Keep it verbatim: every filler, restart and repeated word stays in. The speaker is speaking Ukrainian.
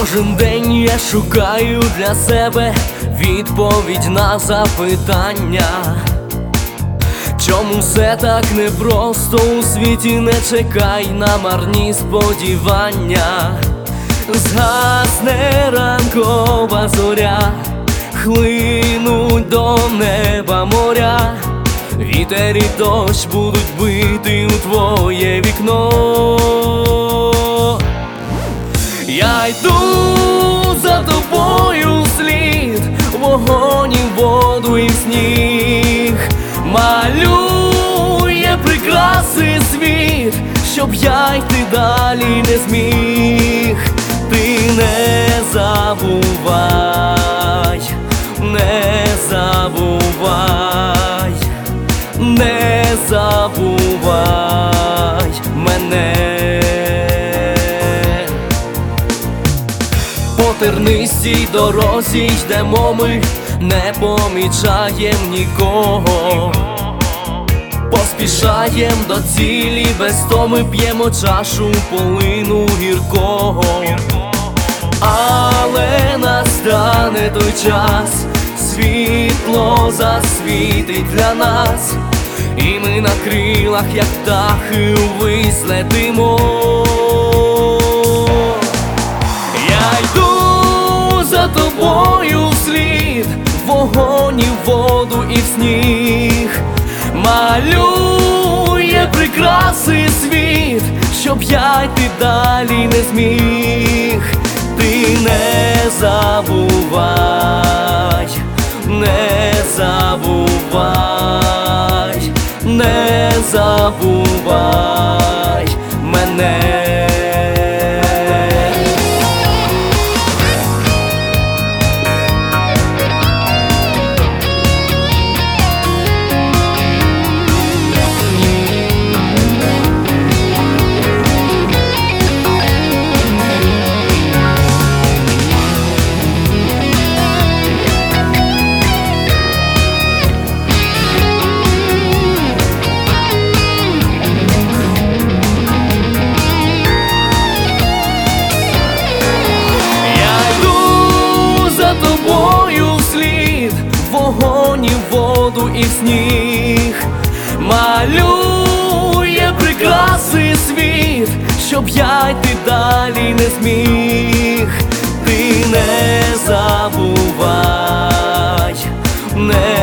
Кожен день я шукаю для себе відповідь на запитання, чому все так непросто у світі, не чекай на марні сподівання. Згасне ранкова зоря, хлинуть до неба моря, вітер і дощ будуть бити у твоє вікно. Я йду за тобою вслід, вогонь і воду і сніг, малює прикраси світ, щоб я йти далі не зміг. Ти не забувай, не забувай, не забувай мене. По тернистій дорозі йдемо ми, не помічаєм нікого, поспішаєм до цілі, без томи п'ємо чашу полину гіркого. Але настане той час, світло засвітить для нас, і ми на крилах, як птахи, увись летимо. Я йду за тобою вслід, вогонь і воду і в сніг, малює прикраси світ, щоб я йти далі не зміг. Ти не забувай, не забувай, не забувай мене. Вогонь і воду і сніг, малює прикраси світ, щоб я йти далі не зміг. Ти не забувай, не